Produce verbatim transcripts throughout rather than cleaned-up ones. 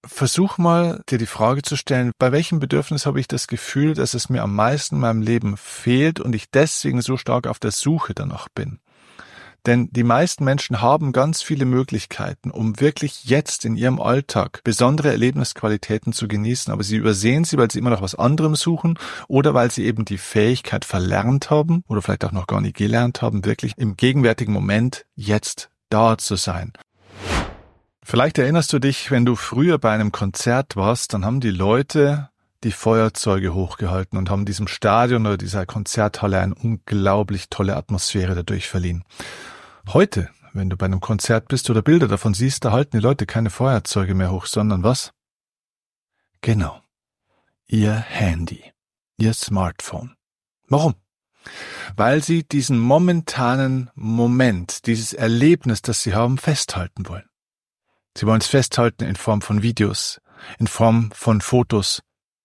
versuch mal, dir die Frage zu stellen, bei welchem Bedürfnis habe ich das Gefühl, dass es mir am meisten in meinem Leben fehlt und ich deswegen so stark auf der Suche danach bin. Denn die meisten Menschen haben ganz viele Möglichkeiten, um wirklich jetzt in ihrem Alltag besondere Erlebnisqualitäten zu genießen, aber sie übersehen sie, weil sie immer nach was anderem suchen oder weil sie eben die Fähigkeit verlernt haben oder vielleicht auch noch gar nicht gelernt haben, wirklich im gegenwärtigen Moment jetzt da zu sein. Vielleicht erinnerst du dich, wenn du früher bei einem Konzert warst, dann haben die Leute die Feuerzeuge hochgehalten und haben diesem Stadion oder dieser Konzerthalle eine unglaublich tolle Atmosphäre dadurch verliehen. Heute, wenn du bei einem Konzert bist oder Bilder davon siehst, da halten die Leute keine Feuerzeuge mehr hoch, sondern was? Genau, ihr Handy, ihr Smartphone. Warum? Weil sie diesen momentanen Moment, dieses Erlebnis, das sie haben, festhalten wollen. Sie wollen es festhalten in Form von Videos, in Form von Fotos.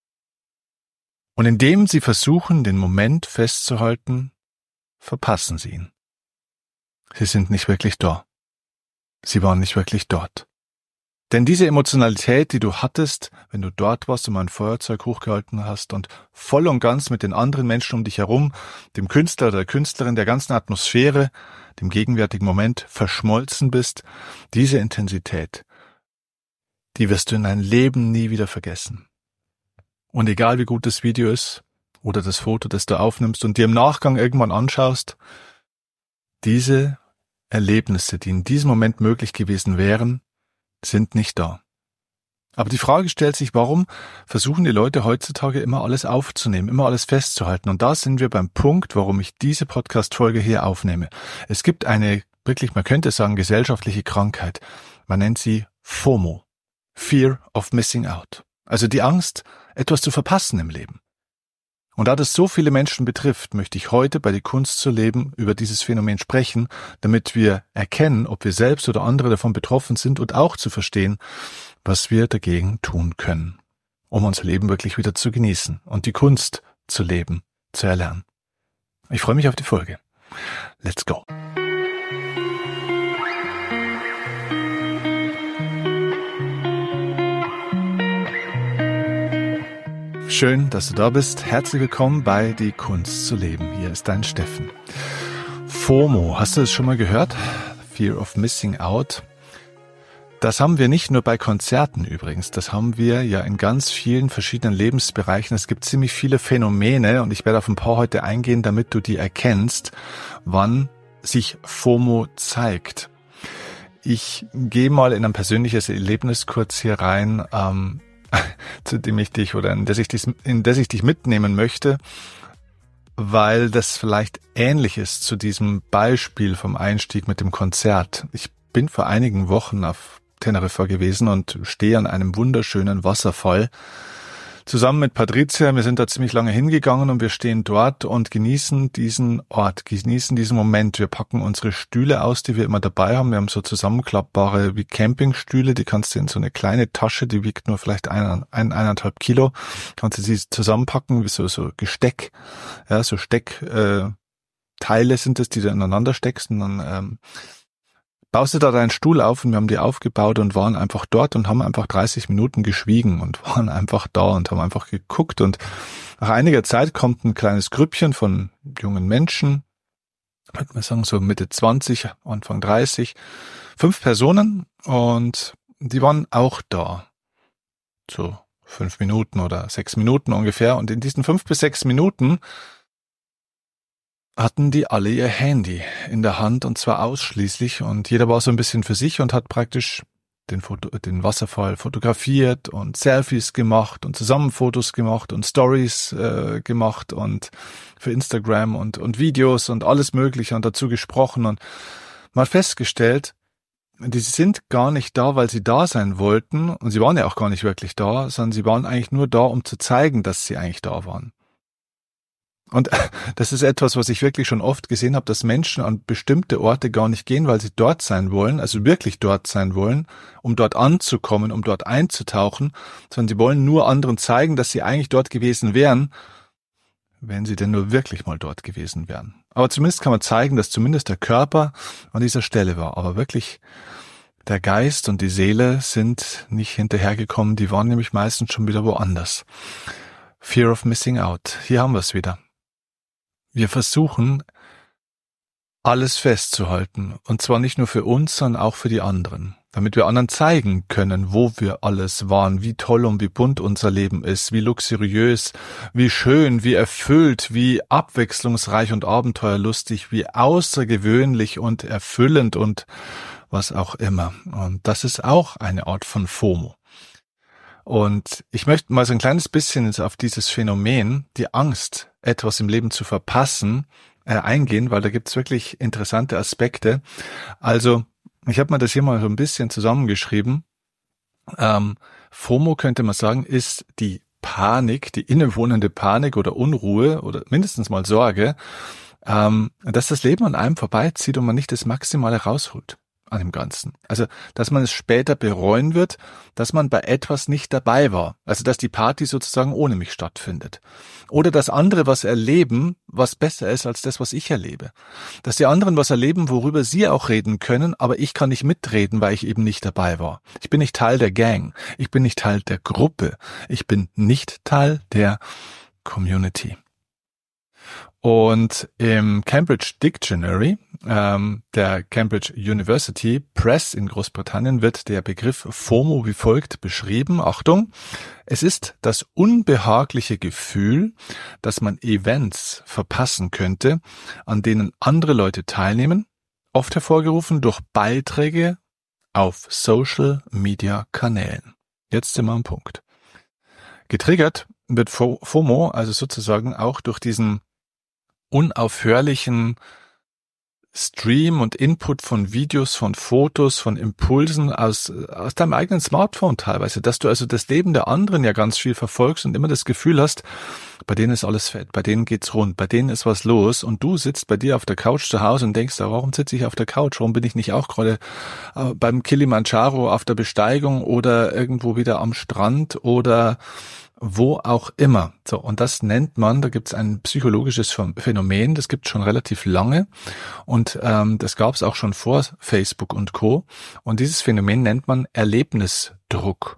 Und indem sie versuchen, den Moment festzuhalten, verpassen sie ihn. Sie sind nicht wirklich da. Sie waren nicht wirklich dort. Denn diese Emotionalität, die du hattest, wenn du dort warst und mal ein Feuerzeug hochgehalten hast und voll und ganz mit den anderen Menschen um dich herum, dem Künstler oder der Künstlerin, der ganzen Atmosphäre, dem gegenwärtigen Moment verschmolzen bist, diese Intensität, die wirst du in deinem Leben nie wieder vergessen. Und egal wie gut das Video ist oder das Foto, das du aufnimmst und dir im Nachgang irgendwann anschaust, diese Erlebnisse, die in diesem Moment möglich gewesen wären, sind nicht da. Aber die Frage stellt sich, warum versuchen die Leute heutzutage immer alles aufzunehmen, immer alles festzuhalten? Und da sind wir beim Punkt, warum ich diese Podcast-Folge hier aufnehme. Es gibt eine, wirklich, man könnte sagen, gesellschaftliche Krankheit. Man nennt sie FOMO. Fear of Missing Out. Also die Angst, etwas zu verpassen im Leben. Und da das so viele Menschen betrifft, möchte ich heute bei Die Kunst zu leben über dieses Phänomen sprechen, damit wir erkennen, ob wir selbst oder andere davon betroffen sind und auch zu verstehen, was wir dagegen tun können, um unser Leben wirklich wieder zu genießen und die Kunst zu leben, zu erlernen. Ich freue mich auf die Folge. Let's go! Schön, dass du da bist. Herzlich willkommen bei Die Kunst zu leben. Hier ist dein Steffen. FOMO, hast du das schon mal gehört? Fear of Missing Out. Das haben wir nicht nur bei Konzerten übrigens. Das haben wir ja in ganz vielen verschiedenen Lebensbereichen. Es gibt ziemlich viele Phänomene und ich werde auf ein paar heute eingehen, damit du die erkennst, wann sich FOMO zeigt. Ich gehe mal in ein persönliches Erlebnis kurz hier rein, ähm, zu dem ich dich oder in das ich dich, in das ich dich mitnehmen möchte, weil das vielleicht ähnlich ist zu diesem Beispiel vom Einstieg mit dem Konzert. Ich bin vor einigen Wochen auf Teneriffa gewesen und stehe an einem wunderschönen Wasserfall zusammen mit Patricia. Wir sind da ziemlich lange hingegangen und wir stehen dort und genießen diesen Ort, genießen diesen Moment. Wir packen unsere Stühle aus, die wir immer dabei haben. Wir haben so zusammenklappbare wie Campingstühle, die kannst du in so eine kleine Tasche, die wiegt nur vielleicht ein, ein eineinhalb Kilo, kannst du sie zusammenpacken wie so so Gesteck, ja so Steckteile äh, sind es, die du ineinander steckst und dann ähm, baust du da deinen Stuhl auf und wir haben die aufgebaut und waren einfach dort und haben einfach dreißig Minuten geschwiegen und waren einfach da und haben einfach geguckt und nach einiger Zeit kommt ein kleines Grüppchen von jungen Menschen, würde man sagen so Mitte zwanzig, Anfang dreißig, fünf Personen und die waren auch da, so fünf Minuten oder sechs Minuten ungefähr und in diesen fünf bis sechs Minuten hatten die alle ihr Handy in der Hand und zwar ausschließlich und jeder war so ein bisschen für sich und hat praktisch den, Foto, den Wasserfall fotografiert und Selfies gemacht und Zusammenfotos gemacht und Stories äh, gemacht und für Instagram und, und Videos und alles Mögliche und dazu gesprochen und man hat festgestellt, die sind gar nicht da, weil sie da sein wollten und sie waren ja auch gar nicht wirklich da, sondern sie waren eigentlich nur da, um zu zeigen, dass sie eigentlich da waren. Und das ist etwas, was ich wirklich schon oft gesehen habe, dass Menschen an bestimmte Orte gar nicht gehen, weil sie dort sein wollen, also wirklich dort sein wollen, um dort anzukommen, um dort einzutauchen, sondern sie wollen nur anderen zeigen, dass sie eigentlich dort gewesen wären, wenn sie denn nur wirklich mal dort gewesen wären. Aber zumindest kann man zeigen, dass zumindest der Körper an dieser Stelle war. Aber wirklich der Geist und die Seele sind nicht hinterhergekommen, die waren nämlich meistens schon wieder woanders. Fear of missing out. Hier haben wir es wieder. Wir versuchen, alles festzuhalten. Und zwar nicht nur für uns, sondern auch für die anderen. Damit wir anderen zeigen können, wo wir alles waren, wie toll und wie bunt unser Leben ist, wie luxuriös, wie schön, wie erfüllt, wie abwechslungsreich und abenteuerlustig, wie außergewöhnlich und erfüllend und was auch immer. Und das ist auch eine Art von FOMO. Und ich möchte mal so ein kleines bisschen auf dieses Phänomen, die Angst, etwas im Leben zu verpassen, äh, eingehen, weil da gibt's wirklich interessante Aspekte. Also, ich habe mir das hier mal so ein bisschen zusammengeschrieben. Ähm, FOMO, könnte man sagen, ist die Panik, die innewohnende Panik oder Unruhe oder mindestens mal Sorge, ähm, dass das Leben an einem vorbeizieht und man nicht das Maximale rausholt an dem Ganzen. Also, dass man es später bereuen wird, dass man bei etwas nicht dabei war. Also, dass die Party sozusagen ohne mich stattfindet. Oder dass andere was erleben, was besser ist als das, was ich erlebe. Dass die anderen was erleben, worüber sie auch reden können, aber ich kann nicht mitreden, weil ich eben nicht dabei war. Ich bin nicht Teil der Gang. Ich bin nicht Teil der Gruppe. Ich bin nicht Teil der Community. Und im Cambridge Dictionary, ähm, der Cambridge University Press in Großbritannien, wird der Begriff FOMO wie folgt beschrieben. Achtung, es ist das unbehagliche Gefühl, dass man Events verpassen könnte, an denen andere Leute teilnehmen, oft hervorgerufen durch Beiträge auf Social-Media-Kanälen. Jetzt sind wir am Punkt. Getriggert wird FOMO also sozusagen auch durch diesen unaufhörlichen Stream und Input von Videos, von Fotos, von Impulsen aus, aus deinem eigenen Smartphone teilweise, dass du also das Leben der anderen ja ganz viel verfolgst und immer das Gefühl hast, bei denen ist alles fett, bei denen geht's rund, bei denen ist was los und du sitzt bei dir auf der Couch zu Hause und denkst, warum sitze ich auf der Couch, warum bin ich nicht auch gerade beim Kilimanjaro auf der Besteigung oder irgendwo wieder am Strand oder wo auch immer. So, und das nennt man, da gibt es ein psychologisches Phänomen, das gibt es schon relativ lange und ähm, das gab es auch schon vor Facebook und Co. Und dieses Phänomen nennt man Erlebnisdruck.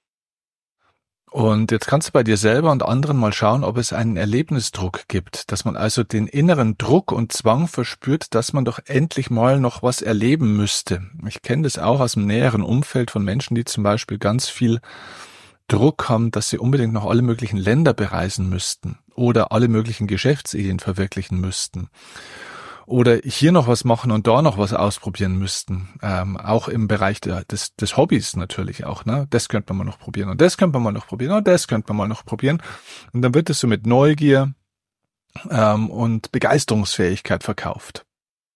Und jetzt kannst du bei dir selber und anderen mal schauen, ob es einen Erlebnisdruck gibt, dass man also den inneren Druck und Zwang verspürt, dass man doch endlich mal noch was erleben müsste. Ich kenne das auch aus dem näheren Umfeld von Menschen, die zum Beispiel ganz viel Druck haben, dass sie unbedingt noch alle möglichen Länder bereisen müssten oder alle möglichen Geschäftsideen verwirklichen müssten oder hier noch was machen und da noch was ausprobieren müssten, ähm, auch im Bereich der, des, des Hobbys natürlich auch, ne? Das könnte man mal noch probieren und das könnte man mal noch probieren und das könnte man mal noch probieren und dann wird es so mit Neugier ähm, und Begeisterungsfähigkeit verkauft.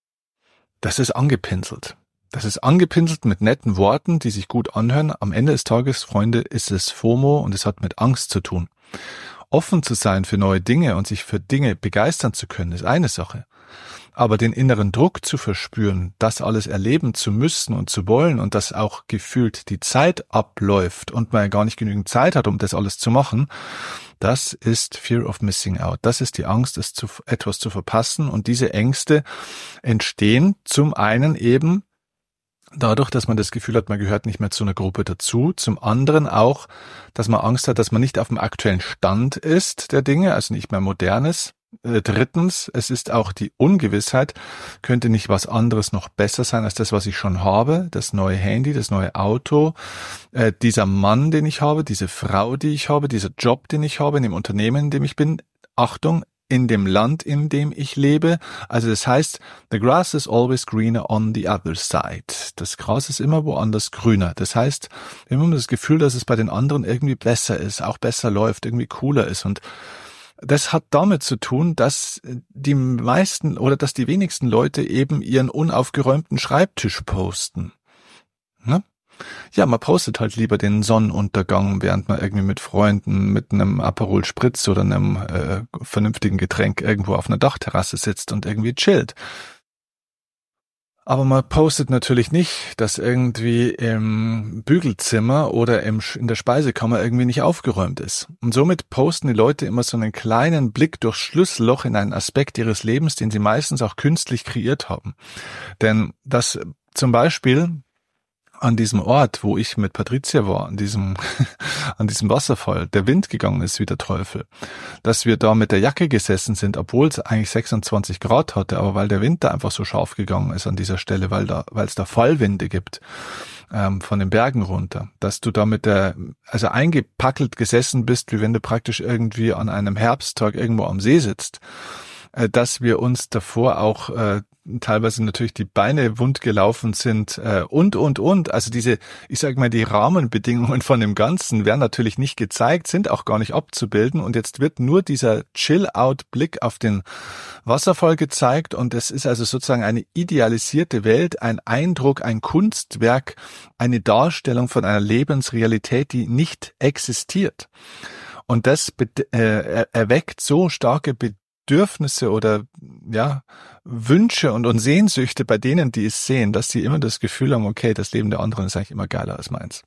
Das ist angepinselt. Das ist angepinselt mit netten Worten, die sich gut anhören. Am Ende des Tages, Freunde, ist es FOMO und es hat mit Angst zu tun. Offen zu sein für neue Dinge und sich für Dinge begeistern zu können, ist eine Sache. Aber den inneren Druck zu verspüren, das alles erleben zu müssen und zu wollen und dass auch gefühlt die Zeit abläuft und man ja gar nicht genügend Zeit hat, um das alles zu machen, das ist Fear of Missing Out. Das ist die Angst, es zu, etwas zu verpassen. Und diese Ängste entstehen zum einen eben dadurch, dass man das Gefühl hat, man gehört nicht mehr zu einer Gruppe dazu. Zum anderen auch, dass man Angst hat, dass man nicht auf dem aktuellen Stand ist der Dinge, also nicht mehr modern ist. Äh, drittens, es ist auch die Ungewissheit, könnte nicht was anderes noch besser sein als das, was ich schon habe, das neue Handy, das neue Auto, äh, dieser Mann, den ich habe, diese Frau, die ich habe, dieser Job, den ich habe, in dem Unternehmen, in dem ich bin. Achtung, in dem Land, in dem ich lebe. Also das heißt, the grass is always greener on the other side. Das Gras ist immer woanders grüner. Das heißt, wir haben das Gefühl, dass es bei den anderen irgendwie besser ist, auch besser läuft, irgendwie cooler ist. Und das hat damit zu tun, dass die meisten oder dass die wenigsten Leute eben ihren unaufgeräumten Schreibtisch posten. Ne? Ja, man postet halt lieber den Sonnenuntergang, während man irgendwie mit Freunden mit einem Aperol Spritz oder einem äh, vernünftigen Getränk irgendwo auf einer Dachterrasse sitzt und irgendwie chillt. Aber man postet natürlich nicht, dass irgendwie im Bügelzimmer oder im, in der Speisekammer irgendwie nicht aufgeräumt ist. Und somit posten die Leute immer so einen kleinen Blick durchs Schlüsselloch in einen Aspekt ihres Lebens, den sie meistens auch künstlich kreiert haben. Denn das zum Beispiel an diesem Ort, wo ich mit Patricia war, an diesem, an diesem Wasserfall, der Wind gegangen ist wie der Teufel, dass wir da mit der Jacke gesessen sind, obwohl es eigentlich sechsundzwanzig Grad hatte, aber weil der Wind da einfach so scharf gegangen ist an dieser Stelle, weil da, weil es da Fallwinde gibt, ähm, von den Bergen runter, dass du da mit der, also eingepackelt gesessen bist, wie wenn du praktisch irgendwie an einem Herbsttag irgendwo am See sitzt, äh, dass wir uns davor auch äh, teilweise natürlich die Beine wund gelaufen sind äh, und, und, und. Also diese, ich sage mal, die Rahmenbedingungen von dem Ganzen werden natürlich nicht gezeigt, sind auch gar nicht abzubilden. Und jetzt wird nur dieser Chill-Out-Blick auf den Wasserfall gezeigt. Und es ist also sozusagen eine idealisierte Welt, ein Eindruck, ein Kunstwerk, eine Darstellung von einer Lebensrealität, die nicht existiert. Und das äh, erweckt so starke Bedürfnisse, Bedürfnisse oder ja Wünsche und, und Sehnsüchte bei denen, die es sehen, dass sie immer das Gefühl haben, okay, das Leben der anderen ist eigentlich immer geiler als meins.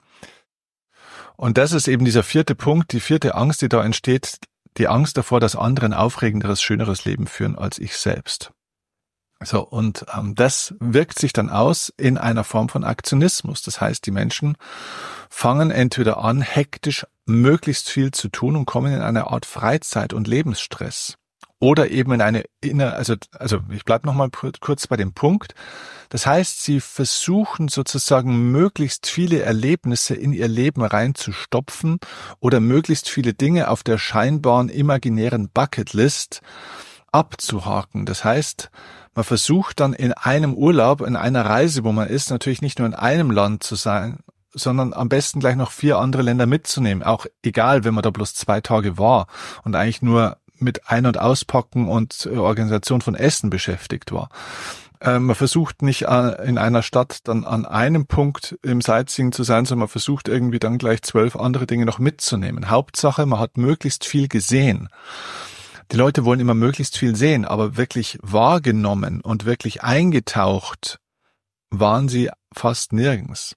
Und das ist eben dieser vierte Punkt, die vierte Angst, die da entsteht, die Angst davor, dass andere ein aufregenderes, schöneres Leben führen als ich selbst. So, und ähm, das wirkt sich dann aus in einer Form von Aktionismus. Das heißt, die Menschen fangen entweder an, hektisch möglichst viel zu tun und kommen in eine Art Freizeit- und Lebensstress. Oder eben in eine inner, also, also ich bleib noch mal kurz bei dem Punkt. Das heißt, sie versuchen sozusagen möglichst viele Erlebnisse in ihr Leben reinzustopfen oder möglichst viele Dinge auf der scheinbaren imaginären Bucketlist abzuhaken. Das heißt, man versucht dann in einem Urlaub, in einer Reise, wo man ist, natürlich nicht nur in einem Land zu sein, sondern am besten gleich noch vier andere Länder mitzunehmen. Auch egal, wenn man da bloß zwei Tage war und eigentlich nur mit Ein- und Auspacken und Organisation von Essen beschäftigt war. Ähm, man versucht nicht äh, in einer Stadt dann an einem Punkt im Sightseeing zu sein, sondern man versucht irgendwie dann gleich zwölf andere Dinge noch mitzunehmen. Hauptsache, man hat möglichst viel gesehen. Die Leute wollen immer möglichst viel sehen, aber wirklich wahrgenommen und wirklich eingetaucht waren sie fast nirgends.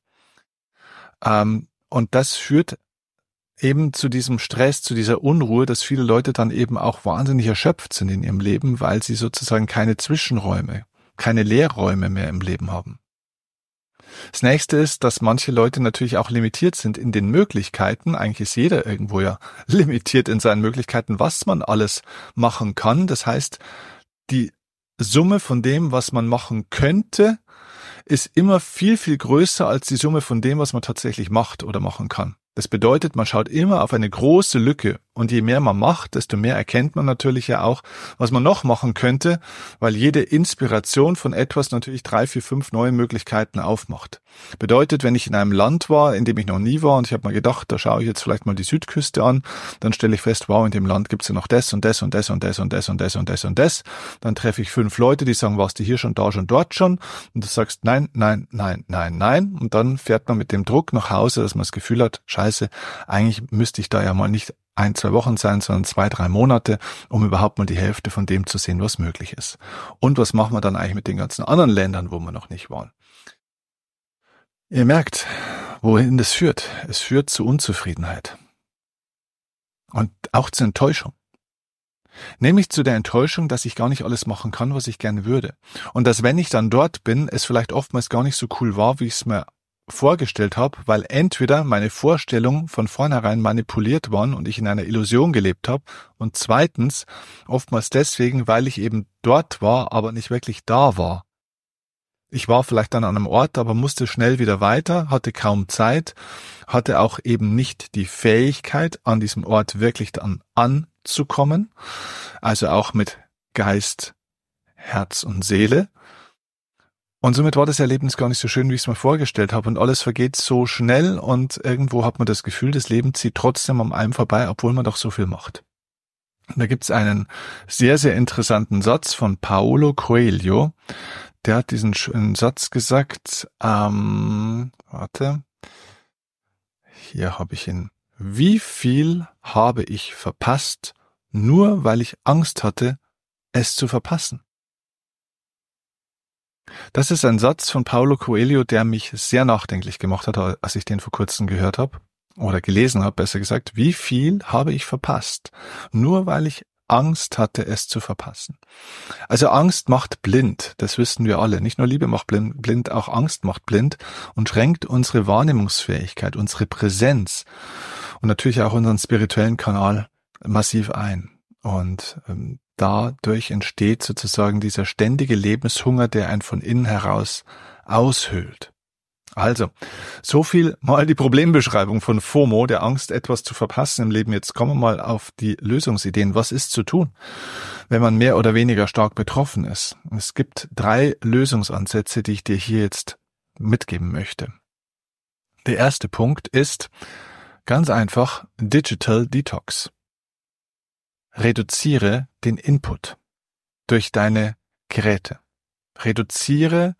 Ähm, und das führt eben zu diesem Stress, zu dieser Unruhe, dass viele Leute dann eben auch wahnsinnig erschöpft sind in ihrem Leben, weil sie sozusagen keine Zwischenräume, keine Leerräume mehr im Leben haben. Das nächste ist, dass manche Leute natürlich auch limitiert sind in den Möglichkeiten. Eigentlich ist jeder irgendwo ja limitiert in seinen Möglichkeiten, was man alles machen kann. Das heißt, die Summe von dem, was man machen könnte, ist immer viel, viel größer als die Summe von dem, was man tatsächlich macht oder machen kann. Das bedeutet, man schaut immer auf eine große Lücke und je mehr man macht, desto mehr erkennt man natürlich ja auch, was man noch machen könnte, weil jede Inspiration von etwas natürlich drei, vier, fünf neue Möglichkeiten aufmacht. Bedeutet, wenn ich in einem Land war, in dem ich noch nie war und ich habe mal gedacht, da schaue ich jetzt vielleicht mal die Südküste an, dann stelle ich fest, wow, in dem Land gibt's ja noch das und das und das und das und das und das und das und das. Dann treffe ich fünf Leute, die sagen, warst du hier schon, da schon, dort schon? Und du sagst, nein, nein, nein, nein, nein. Und dann fährt man mit dem Druck nach Hause, dass man das Gefühl hat, scheiße, eigentlich müsste ich da ja mal nicht ein, zwei Wochen sein, sondern zwei, drei Monate, um überhaupt mal die Hälfte von dem zu sehen, was möglich ist. Und was machen wir dann eigentlich mit den ganzen anderen Ländern, wo wir noch nicht waren? Ihr merkt, wohin das führt. Es führt zu Unzufriedenheit. Und auch zur Enttäuschung. Nämlich zu der Enttäuschung, dass ich gar nicht alles machen kann, was ich gerne würde. Und dass, wenn ich dann dort bin, es vielleicht oftmals gar nicht so cool war, wie ich es mir vorgestellt habe, weil entweder meine Vorstellungen von vornherein manipuliert waren und ich in einer Illusion gelebt habe und zweitens oftmals deswegen, weil ich eben dort war, aber nicht wirklich da war. Ich war vielleicht dann an einem Ort, aber musste schnell wieder weiter, hatte kaum Zeit, hatte auch eben nicht die Fähigkeit, an diesem Ort wirklich dann anzukommen, also auch mit Geist, Herz und Seele. Und somit war das Erlebnis gar nicht so schön, wie ich es mir vorgestellt habe. Und alles vergeht so schnell und irgendwo hat man das Gefühl, das Leben zieht trotzdem an einem vorbei, obwohl man doch so viel macht. Und da gibt's einen sehr, sehr interessanten Satz von Paulo Coelho. Der hat diesen schönen Satz gesagt, ähm, warte, hier habe ich ihn. Wie viel habe ich verpasst, nur weil ich Angst hatte, es zu verpassen? Das ist ein Satz von Paulo Coelho, der mich sehr nachdenklich gemacht hat, als ich den vor kurzem gehört habe oder gelesen habe, besser gesagt. Wie viel habe ich verpasst, nur weil ich Angst hatte, es zu verpassen. Also Angst macht blind, das wissen wir alle. Nicht nur Liebe macht blind, blind, auch Angst macht blind und schränkt unsere Wahrnehmungsfähigkeit, unsere Präsenz und natürlich auch unseren spirituellen Kanal massiv ein. Und ähm, dadurch entsteht sozusagen dieser ständige Lebenshunger, der einen von innen heraus aushöhlt. Also, so viel mal die Problembeschreibung von FOMO, der Angst, etwas zu verpassen im Leben. Jetzt kommen wir mal auf die Lösungsideen. Was ist zu tun, wenn man mehr oder weniger stark betroffen ist? Es gibt drei Lösungsansätze, die ich dir hier jetzt mitgeben möchte. Der erste Punkt ist ganz einfach Digital Detox. Reduziere den Input durch deine Geräte. Reduziere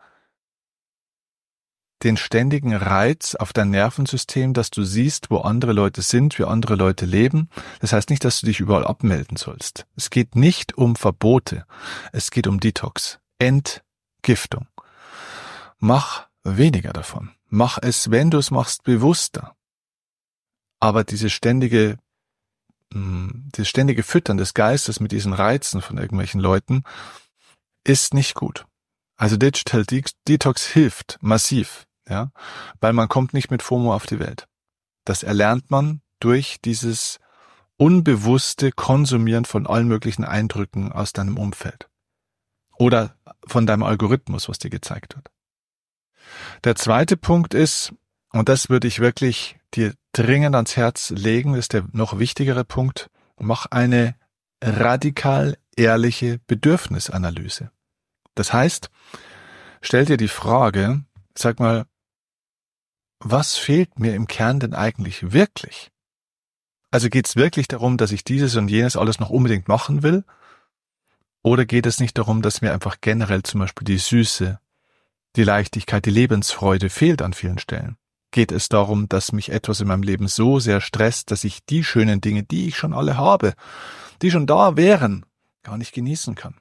den ständigen Reiz auf dein Nervensystem, dass du siehst, wo andere Leute sind, wie andere Leute leben. Das heißt nicht, dass du dich überall abmelden sollst. Es geht nicht um Verbote. Es geht um Detox. Entgiftung. Mach weniger davon. Mach es, wenn du es machst, bewusster. Aber diese ständige, dieses ständige Füttern des Geistes mit diesen Reizen von irgendwelchen Leuten ist nicht gut. Also Digital Detox hilft massiv. Ja, weil man kommt nicht mit FOMO auf die Welt. Das erlernt man durch dieses unbewusste Konsumieren von allen möglichen Eindrücken aus deinem Umfeld. Oder von deinem Algorithmus, was dir gezeigt wird. Der zweite Punkt ist, und das würde ich wirklich dir dringend ans Herz legen, ist der noch wichtigere Punkt, mach eine radikal ehrliche Bedürfnisanalyse. Das heißt, stell dir die Frage, sag mal, was fehlt mir im Kern denn eigentlich wirklich? Also geht es wirklich darum, dass ich dieses und jenes alles noch unbedingt machen will? Oder geht es nicht darum, dass mir einfach generell zum Beispiel die Süße, die Leichtigkeit, die Lebensfreude fehlt an vielen Stellen? Geht es darum, dass mich etwas in meinem Leben so sehr stresst, dass ich die schönen Dinge, die ich schon alle habe, die schon da wären, gar nicht genießen kann?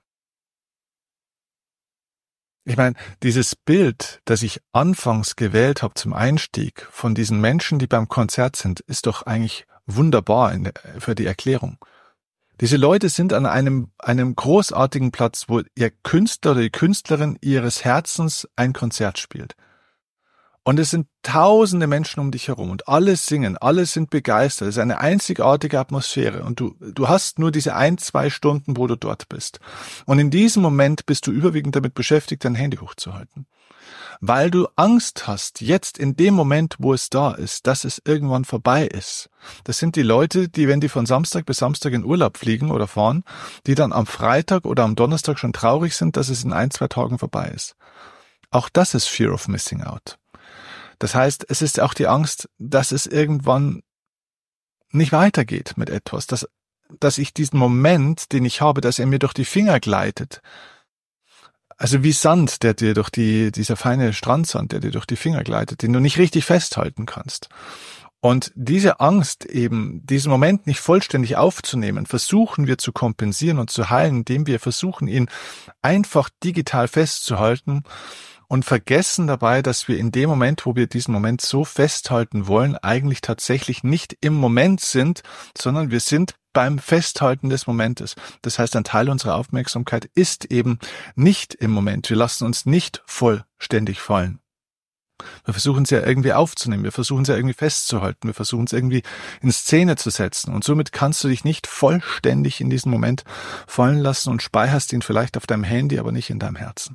Ich meine, dieses Bild, das ich anfangs gewählt habe zum Einstieg von diesen Menschen, die beim Konzert sind, ist doch eigentlich wunderbar in der, für die Erklärung. Diese Leute sind an einem, einem großartigen Platz, wo ihr Künstler oder die Künstlerin ihres Herzens ein Konzert spielt. Und es sind tausende Menschen um dich herum und alle singen, alle sind begeistert. Es ist eine einzigartige Atmosphäre und du, du hast nur diese ein, zwei Stunden, wo du dort bist. Und in diesem Moment bist du überwiegend damit beschäftigt, dein Handy hochzuhalten. Weil du Angst hast, jetzt in dem Moment, wo es da ist, dass es irgendwann vorbei ist. Das sind die Leute, die, wenn die von Samstag bis Samstag in Urlaub fliegen oder fahren, die dann am Freitag oder am Donnerstag schon traurig sind, dass es in ein, zwei Tagen vorbei ist. Auch das ist Fear of Missing Out. Das heißt, es ist auch die Angst, dass es irgendwann nicht weitergeht mit etwas, dass, dass ich diesen Moment, den ich habe, dass er mir durch die Finger gleitet. Also wie Sand, der dir durch die, dieser feine Strandsand, der dir durch die Finger gleitet, den du nicht richtig festhalten kannst. Und diese Angst eben, diesen Moment nicht vollständig aufzunehmen, versuchen wir zu kompensieren und zu heilen, indem wir versuchen, ihn einfach digital festzuhalten und vergessen dabei, dass wir in dem Moment, wo wir diesen Moment so festhalten wollen, eigentlich tatsächlich nicht im Moment sind, sondern wir sind beim Festhalten des Momentes. Das heißt, ein Teil unserer Aufmerksamkeit ist eben nicht im Moment. Wir lassen uns nicht vollständig fallen. Wir versuchen es ja irgendwie aufzunehmen, wir versuchen es ja irgendwie festzuhalten, wir versuchen es irgendwie in Szene zu setzen und somit kannst du dich nicht vollständig in diesen Moment fallen lassen und speicherst ihn vielleicht auf deinem Handy, aber nicht in deinem Herzen.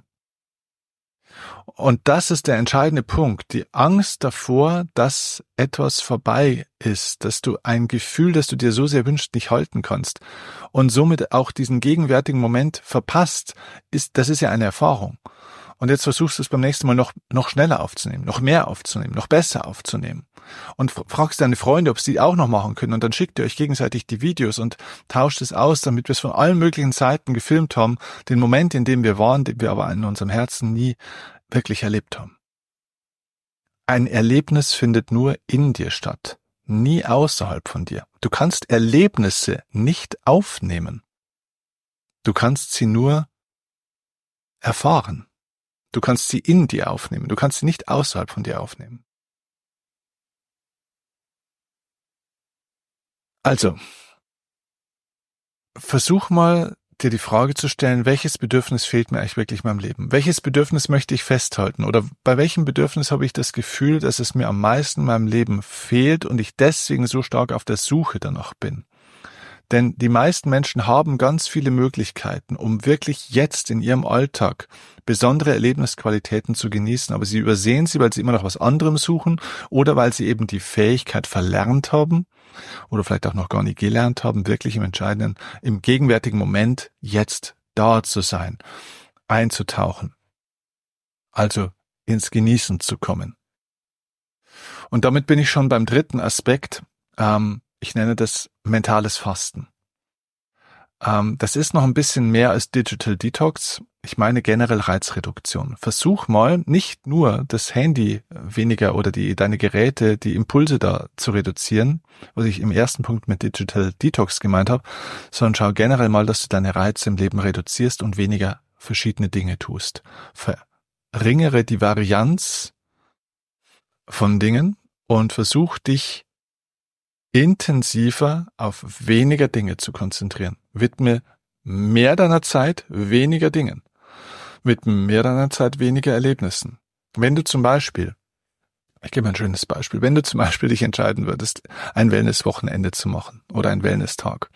Und das ist der entscheidende Punkt, die Angst davor, dass etwas vorbei ist, dass du ein Gefühl, das du dir so sehr wünschst, nicht halten kannst und somit auch diesen gegenwärtigen Moment verpasst, ist, das ist ja eine Erfahrung. Und jetzt versuchst du es beim nächsten Mal noch, noch schneller aufzunehmen, noch mehr aufzunehmen, noch besser aufzunehmen. Und fragst deine Freunde, ob sie die auch noch machen können. Und dann schickt ihr euch gegenseitig die Videos und tauscht es aus, damit wir es von allen möglichen Seiten gefilmt haben, den Moment, in dem wir waren, den wir aber in unserem Herzen nie wirklich erlebt haben. Ein Erlebnis findet nur in dir statt, nie außerhalb von dir. Du kannst Erlebnisse nicht aufnehmen. Du kannst sie nur erfahren. Du kannst sie in dir aufnehmen. Du kannst sie nicht außerhalb von dir aufnehmen. Also, versuch mal, dir die Frage zu stellen, welches Bedürfnis fehlt mir eigentlich wirklich in meinem Leben? Welches Bedürfnis möchte ich festhalten? Oder bei welchem Bedürfnis habe ich das Gefühl, dass es mir am meisten in meinem Leben fehlt und ich deswegen so stark auf der Suche danach bin? Denn die meisten Menschen haben ganz viele Möglichkeiten, um wirklich jetzt in ihrem Alltag besondere Erlebnisqualitäten zu genießen, aber sie übersehen sie, weil sie immer nach was anderem suchen oder weil sie eben die Fähigkeit verlernt haben oder vielleicht auch noch gar nicht gelernt haben, wirklich im entscheidenden, im gegenwärtigen Moment jetzt da zu sein, einzutauchen, also ins Genießen zu kommen. Und damit bin ich schon beim dritten Aspekt. Ähm, ich nenne das mentales Fasten. Ähm, das ist noch ein bisschen mehr als Digital Detox. Ich meine generell Reizreduktion. Versuch mal, nicht nur das Handy weniger oder die deine Geräte, die Impulse da zu reduzieren, was ich im ersten Punkt mit Digital Detox gemeint habe, sondern schau generell mal, dass du deine Reize im Leben reduzierst und weniger verschiedene Dinge tust. Verringere die Varianz von Dingen und versuch dich intensiver auf weniger Dinge zu konzentrieren. Widme mehr deiner Zeit weniger Dingen. Widme mehr deiner Zeit weniger Erlebnissen. Wenn du zum Beispiel, ich gebe ein schönes Beispiel, wenn du zum Beispiel dich entscheiden würdest, ein Wellness-Wochenende zu machen oder ein Wellness-Tag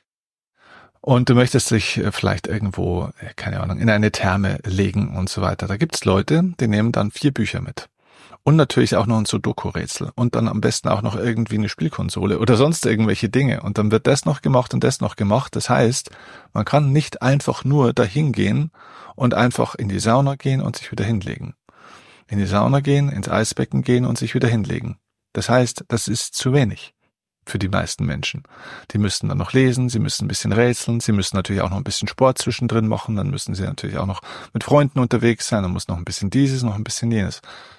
und du möchtest dich vielleicht irgendwo, keine Ahnung, in eine Therme legen und so weiter, da gibt's Leute, die nehmen dann vier Bücher mit. Und natürlich auch noch ein Sudoku-Rätsel. Und dann am besten auch noch irgendwie eine Spielkonsole oder sonst irgendwelche Dinge. Und dann wird das noch gemacht und das noch gemacht. Das heißt, man kann nicht einfach nur dahin gehen und einfach in die Sauna gehen und sich wieder hinlegen. In die Sauna gehen, ins Eisbecken gehen und sich wieder hinlegen. Das heißt, das ist zu wenig für die meisten Menschen. Die müssten dann noch lesen, sie müssen ein bisschen rätseln, sie müssen natürlich auch noch ein bisschen Sport zwischendrin machen, dann müssen sie natürlich auch noch mit Freunden unterwegs sein, dann muss noch ein bisschen dieses, noch ein bisschen jenes.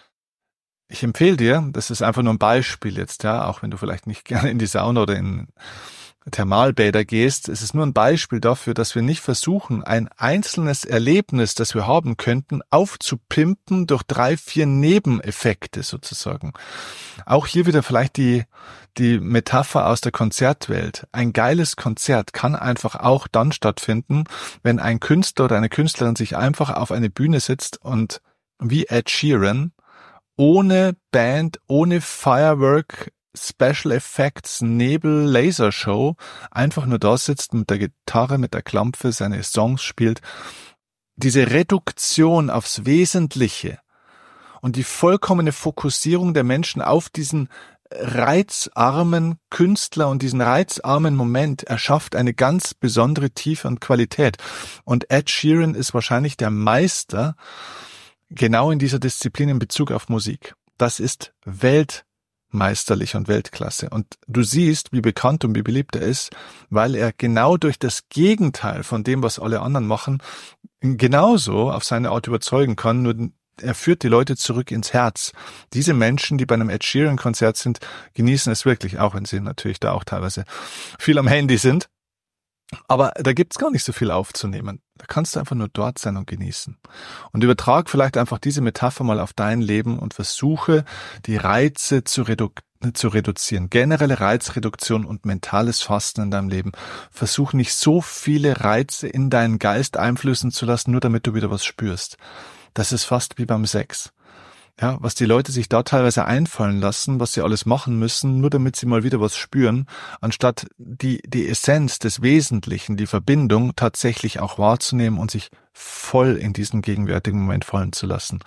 Ich empfehle dir, das ist einfach nur ein Beispiel jetzt, ja, auch wenn du vielleicht nicht gerne in die Sauna oder in Thermalbäder gehst, es ist nur ein Beispiel dafür, dass wir nicht versuchen, ein einzelnes Erlebnis, das wir haben könnten, aufzupimpen durch drei, vier Nebeneffekte sozusagen. Auch hier wieder vielleicht die, die Metapher aus der Konzertwelt. Ein geiles Konzert kann einfach auch dann stattfinden, wenn ein Künstler oder eine Künstlerin sich einfach auf eine Bühne sitzt und wie Ed Sheeran ohne Band, ohne Firework, Special Effects, Nebel, Lasershow, einfach nur da sitzt mit der Gitarre, mit der Klampfe, seine Songs spielt. Diese Reduktion aufs Wesentliche und die vollkommene Fokussierung der Menschen auf diesen reizarmen Künstler und diesen reizarmen Moment erschafft eine ganz besondere Tiefe und Qualität. Und Ed Sheeran ist wahrscheinlich der Meister genau in dieser Disziplin in Bezug auf Musik. Das ist weltmeisterlich und Weltklasse. Und du siehst, wie bekannt und wie beliebt er ist, weil er genau durch das Gegenteil von dem, was alle anderen machen, genauso auf seine Art überzeugen kann, nur er führt die Leute zurück ins Herz. Diese Menschen, die bei einem Ed Sheeran-Konzert sind, genießen es wirklich, auch wenn sie natürlich da auch teilweise viel am Handy sind. Aber da gibt's gar nicht so viel aufzunehmen. Da kannst du einfach nur dort sein und genießen. Und übertrag vielleicht einfach diese Metapher mal auf dein Leben und versuche, die Reize zu, redu- zu reduzieren. Generelle Reizreduktion und mentales Fasten in deinem Leben. Versuch nicht so viele Reize in deinen Geist einflößen zu lassen, nur damit du wieder was spürst. Das ist fast wie beim Sex. Ja, was die Leute sich da teilweise einfallen lassen, was sie alles machen müssen, nur damit sie mal wieder was spüren, anstatt die, die Essenz des Wesentlichen, die Verbindung tatsächlich auch wahrzunehmen und sich voll in diesen gegenwärtigen Moment fallen zu lassen.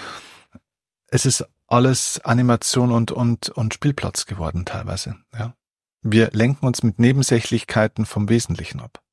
Es ist alles Animation und, und, und Spielplatz geworden teilweise, ja. Wir lenken uns mit Nebensächlichkeiten vom Wesentlichen ab.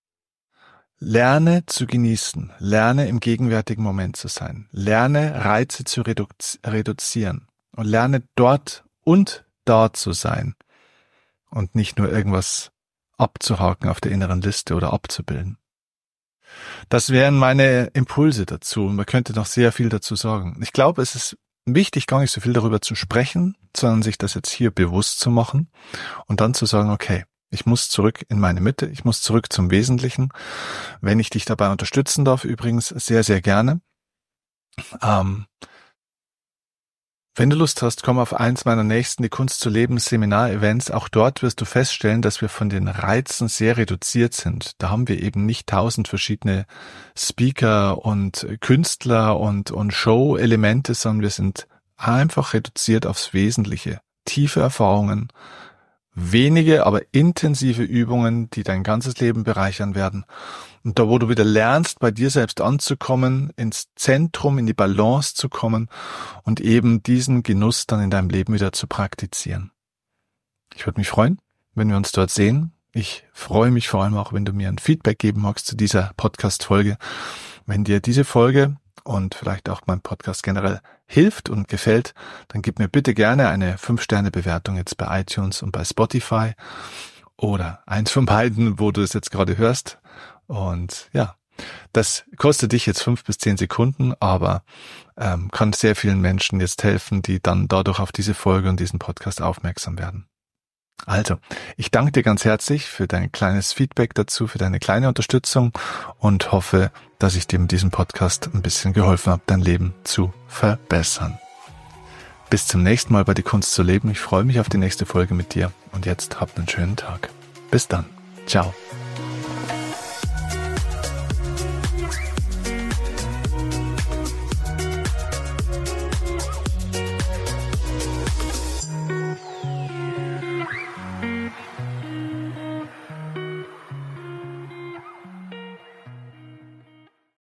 Lerne zu genießen, lerne im gegenwärtigen Moment zu sein, lerne Reize zu redu- reduzieren und lerne dort und da zu sein und nicht nur irgendwas abzuhaken auf der inneren Liste oder abzubilden. Das wären meine Impulse dazu. Man könnte noch sehr viel dazu sagen. Ich glaube, es ist wichtig, gar nicht so viel darüber zu sprechen, sondern sich das jetzt hier bewusst zu machen und dann zu sagen, okay, ich muss zurück in meine Mitte, ich muss zurück zum Wesentlichen. Wenn ich dich dabei unterstützen darf, übrigens sehr, sehr gerne. Ähm, Wenn du Lust hast, komm auf eins meiner nächsten Die Kunst zu leben Seminar-Events. Auch dort wirst du feststellen, dass wir von den Reizen sehr reduziert sind. Da haben wir eben nicht tausend verschiedene Speaker und Künstler und, und Show-Elemente, sondern wir sind einfach reduziert aufs Wesentliche. Tiefe Erfahrungen, wenige, aber intensive Übungen, die dein ganzes Leben bereichern werden. Und da, wo du wieder lernst, bei dir selbst anzukommen, ins Zentrum, in die Balance zu kommen und eben diesen Genuss dann in deinem Leben wieder zu praktizieren. Ich würde mich freuen, wenn wir uns dort sehen. Ich freue mich vor allem auch, wenn du mir ein Feedback geben magst zu dieser Podcast-Folge. Wenn dir diese Folge und vielleicht auch mein Podcast generell hilft und gefällt, dann gib mir bitte gerne eine fünf Sterne Bewertung jetzt bei iTunes und bei Spotify oder eins von beiden, wo du es jetzt gerade hörst. Und ja, das kostet dich jetzt fünf bis zehn Sekunden, aber ähm, kann sehr vielen Menschen jetzt helfen, die dann dadurch auf diese Folge und diesen Podcast aufmerksam werden. Also, ich danke dir ganz herzlich für dein kleines Feedback dazu, für deine kleine Unterstützung und hoffe, dass ich dir mit diesem Podcast ein bisschen geholfen habe, dein Leben zu verbessern. Bis zum nächsten Mal bei Die Kunst zu leben. Ich freue mich auf die nächste Folge mit dir und jetzt habt einen schönen Tag. Bis dann. Ciao.